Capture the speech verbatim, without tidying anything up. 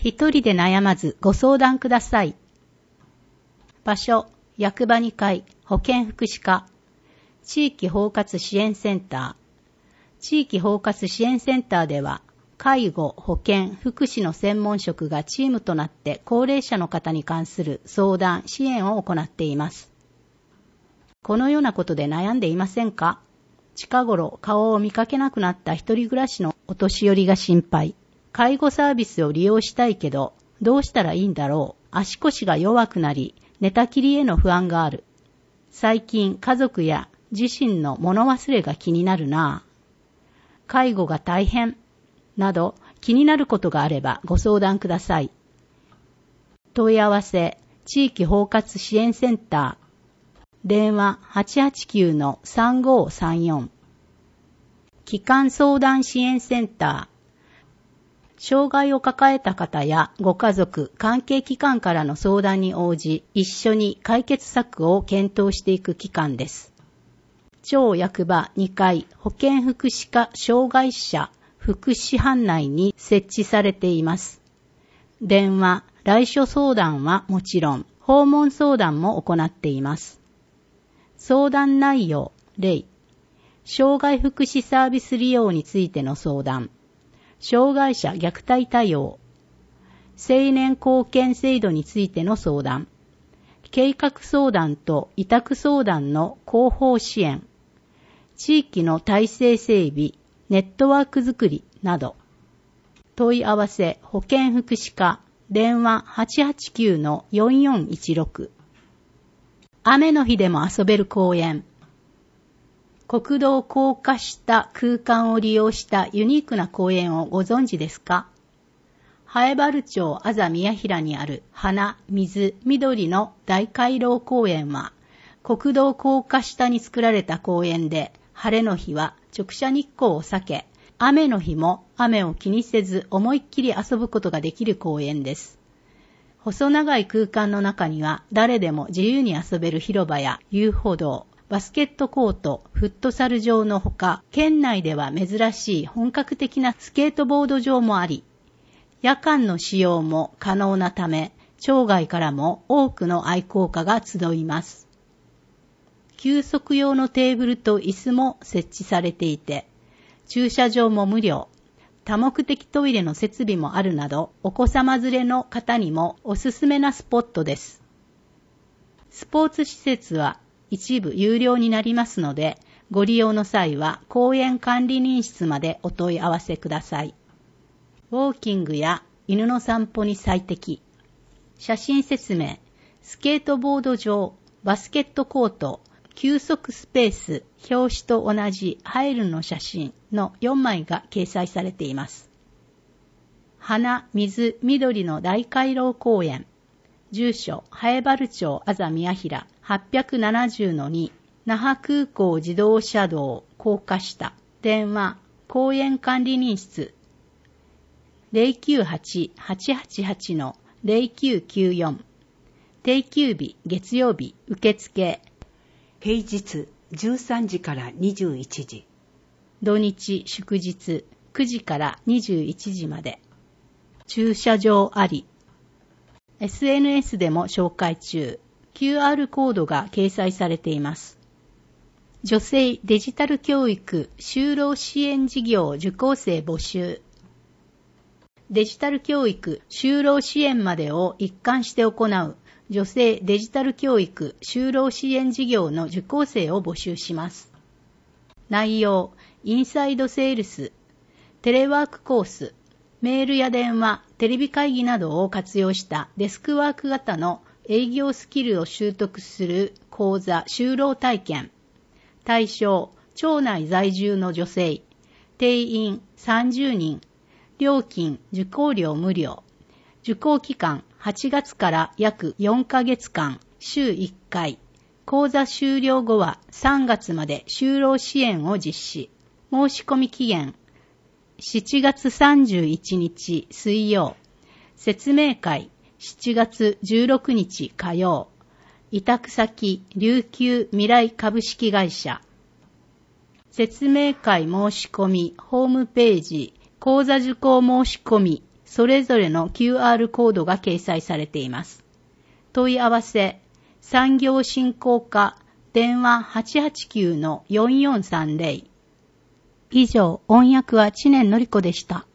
一人で悩まずご相談ください。場所、役場にかい、保健福祉課、地域包括支援センター。地域包括支援センターでは、介護、保健、福祉の専門職がチームとなって高齢者の方に関する相談、支援を行っています。このようなことで悩んでいませんか？近頃顔を見かけなくなった一人暮らしのお年寄りが心配。介護サービスを利用したいけど、どうしたらいいんだろう。足腰が弱くなり、寝たきりへの不安がある。最近家族や自身の物忘れが気になるなぁ。介護が大変など気になることがあればご相談ください。問い合わせ、地域包括支援センター。電話 はちはちきゅうのさんごさんよん。帰還相談支援センター。障害を抱えた方やご家族、関係機関からの相談に応じ、一緒に解決策を検討していく機関です。町役場にかい保健福祉課障害者福祉班内に設置されています。電話、来所相談はもちろん、訪問相談も行っています。相談内容、例、障害福祉サービス利用についての相談、障害者虐待対応、青年貢献制度についての相談、計画相談と委託相談の広報支援、地域の体制整備、ネットワークづくりなど、問い合わせ保健福祉課、電話 はちはちきゅうのよんよんいちろく。雨の日でも遊べる公園。国道高架下空間を利用したユニークな公園をご存知ですか？南原町安佐宮平にある花、水、緑の大回廊公園は、国道高架下に作られた公園で、晴れの日は直射日光を避け、雨の日も雨を気にせず思いっきり遊ぶことができる公園です。細長い空間の中には誰でも自由に遊べる広場や遊歩道、バスケットコート、フットサル場のほか、県内では珍しい本格的なスケートボード場もあり、夜間の使用も可能なため、町外からも多くの愛好家が集います。休息用のテーブルと椅子も設置されていて、駐車場も無料、多目的トイレの設備もあるなど、お子様連れの方にもおすすめなスポットです。スポーツ施設は一部有料になりますので、ご利用の際は公園管理人室までお問い合わせください。ウォーキングや犬の散歩に最適。写真説明、スケートボード場、バスケットコート、休息スペース、表紙と同じ入るの写真のよんまいが掲載されています。花、水、緑の大回廊公園。住所、南原町安佐宮平 はっぴゃくななじゅうのに、那覇空港自動車道高架下。電話、公園管理人室。ゼロきゅうはち はちはちはち のゼロきゅうきゅうよん。定休日、月曜日、受付。 平日じゅうさんじからにじゅういちじ。 土日祝日くじからにじゅういちじまで。駐車場あり。エスエヌエス でも紹介中。キューアール コードが掲載されています。女性デジタル教育就労支援事業受講生募集。デジタル教育就労支援までを一貫して行う女性デジタル教育就労支援事業の受講生を募集します。内容、インサイドセールス、テレワークコース、メールや電話、テレビ会議などを活用したデスクワーク型の営業スキルを習得する講座就労体験。対象、町内在住の女性。定員さんじゅうにん。料金、受講料無料。受講期間はちがつから約よんかげつかん、週いっかい。講座終了後はさんがつまで就労支援を実施。申し込み期限しちがつさんじゅういちにち水曜。説明会しちがつじゅうろくにち火曜。委託先琉球未来株式会社。説明会申し込みホームページ講座受講申し込みそれぞれの キューアール コードが掲載されています。問い合わせ、産業振興課電話 はちはちきゅうのよんよんさんぜろ。以上、音訳は知念のりこでした。